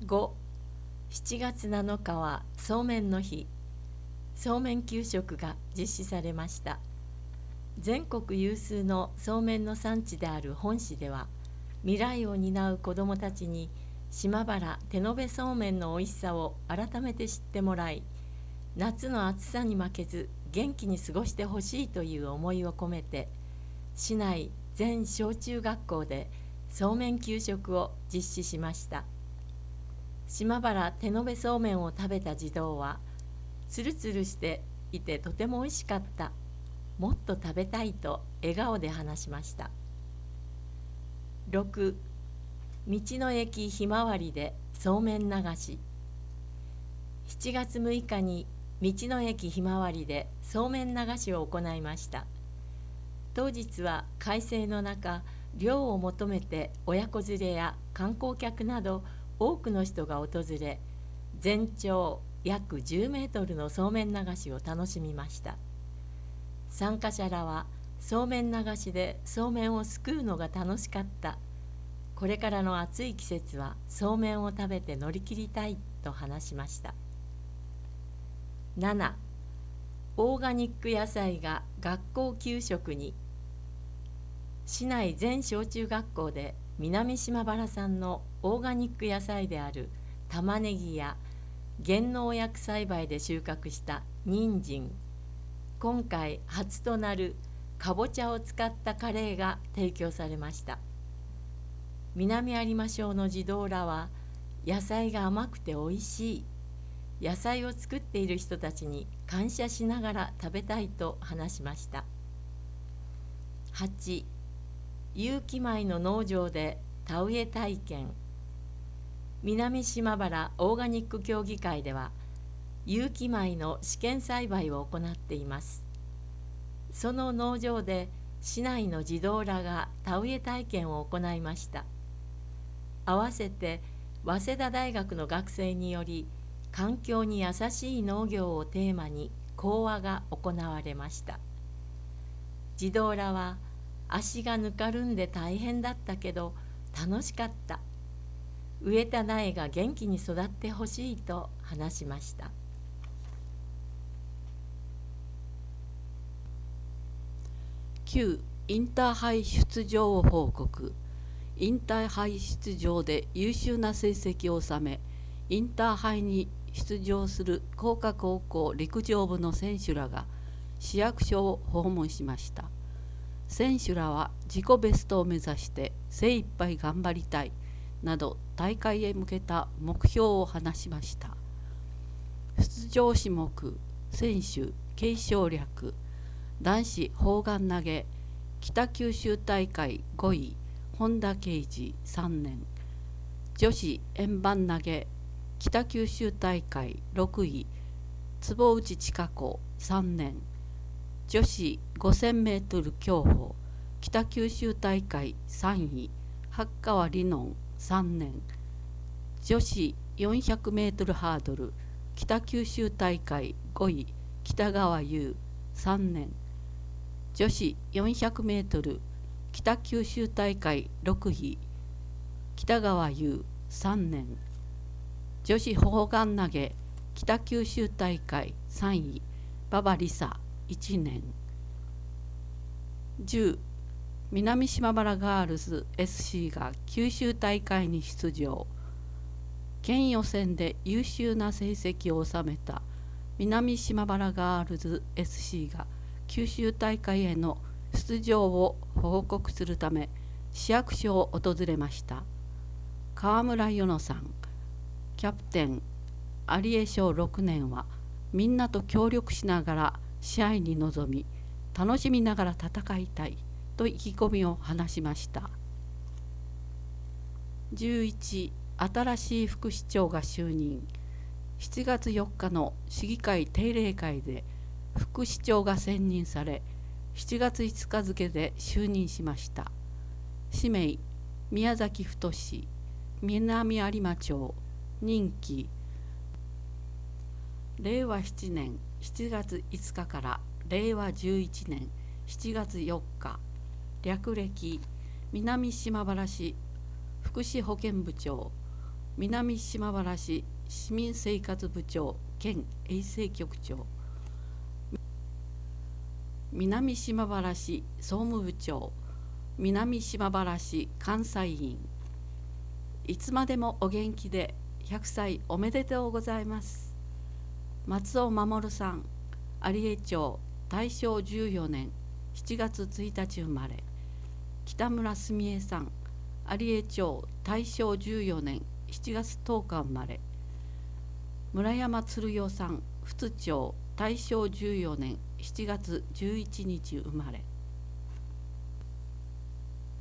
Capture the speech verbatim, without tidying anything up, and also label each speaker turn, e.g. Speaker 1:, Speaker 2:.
Speaker 1: ご、しちがつなのかはそうめんの日。そうめん給食が実施されました。全国有数のそうめんの産地である本市では、未来を担う子どもたちに島原手延べそうめんのおいしさを改めて知ってもらい、夏の暑さに負けず元気に過ごしてほしいという思いを込めて、市内全小中学校でそうめん給食を実施しました。島原手延べそうめんを食べた児童は、つるつるしていてとてもおいしかった、もっと食べたいと笑顔で話しました。ろく、道の駅ひまわりでそうめん流し。しちがつむいかに道の駅ひまわりでそうめん流しを行いました。当日は快晴の中、涼を求めて親子連れや観光客など多くの人が訪れ、全長約じゅうメートルのそうめん流しを楽しみました。参加者らは、そうめん流しでそうめんをすくうのが楽しかった、これからの暑い季節はそうめんを食べて乗り切りたいと話しました。なな、オーガニック野菜が学校給食に。市内全小中学校で南島原産のオーガニック野菜である玉ねぎや減農薬栽培で収穫した人参、今回初となるかぼちゃを使ったカレーが提供されました。南有馬小の児童らは、野菜が甘くておいしい、野菜を作っている人たちに感謝しながら食べたいと話しました。はち、有機米の農場で田植え体験。南島原オーガニック協議会では、有機米の試験栽培を行っています。その農場で市内の児童らが田植え体験を行いました。合わせて早稲田大学の学生により、環境に優しい農業をテーマに講話が行われました。児童らは、足がぬかるんで大変だったけど楽しかった、植えた苗が元気に育ってほしいと話しました。
Speaker 2: きゅう、インターハイ出場報告。インターハイ出場で優秀な成績を収め、インターハイに出場する工科高校陸上部の選手らが市役所を訪問しました。選手らは自己ベストを目指して精一杯頑張りたいなど大会へ向けた目標を話しました。出場種目、選手、継承略。男子砲丸投げ、北九州大会ごい、本田圭司さんねん。女子円盤投げ、北九州大会ろくい、坪内千佳子さんねん。女子ごせんメートル競歩、北九州大会さんい、八川里音さんねん。女子よんひゃくメートルハードル、北九州大会ごい、北川優さんねん。女子よんひゃくメートル北九州大会ろくい、北川優さんねん。女子砲丸投げ北九州大会さんい、馬場梨沙いちねん。じゅう、南島原ガールズ エスシー が九州大会に出場。県予選で優秀な成績を収めた南島原ガールズ エスシー が九州大会への出場を報告するため市役所を訪れました。川村与乃さん、キャプテン有江小ろくねんは、みんなと協力しながら試合に臨み、楽しみながら戦いたいと意気込みを話しました。じゅういち、新しい副市長が就任。しちがつよっかの市議会定例会で副市長が選任され、しちがついつか付で就任しました。氏名、宮崎太、南有馬町、任期れいわななねんしちがついつかかられいわじゅういちねんしちがつよっか、略歴南島原市福祉保健部長、 南島原市市民生活部長兼衛生局長、南島原市総務部長、南島原市監査委員。いつまでもお元気でひゃくさいおめでとうございます。松尾守さん、有江町大正じゅうよねんしちがつついたち生まれ。北村澄江さん、有江町大正じゅうよねんしちがつとおか生まれ。村山鶴代さん、富津町大正じゅうよねんしちがつじゅういちにち生まれ。